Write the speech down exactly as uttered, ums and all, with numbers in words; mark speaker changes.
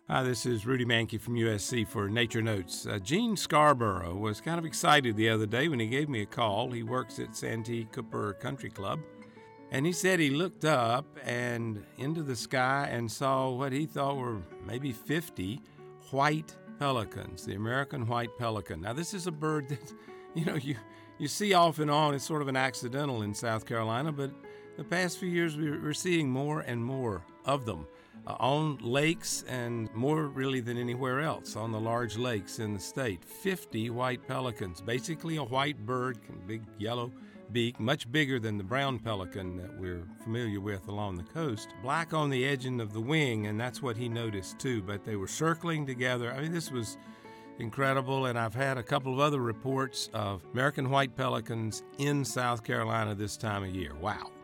Speaker 1: Hi, this is Rudy Mankey from U S C for Nature Notes. Uh, Gene Scarborough was kind of excited the other day when he gave me a call. He works at Santee Cooper Country Club. And he said he looked up and into the sky and saw what he thought were maybe fifty white pelicans, the American white pelican. Now, this is a bird that, you know, you, you see off and on. It's sort of an accidental in South Carolina, but the past few years we're seeing more and more of them. Uh, on lakes and more really than anywhere else on the large lakes in the state. fifty white pelicans, basically a white bird, big yellow beak, much bigger than the brown pelican that we're familiar with along the coast. Black on the edging of the wing, and that's what he noticed too, but they were circling together. I mean, this was incredible, and I've had a couple of other reports of American white pelicans in South Carolina this time of year. Wow.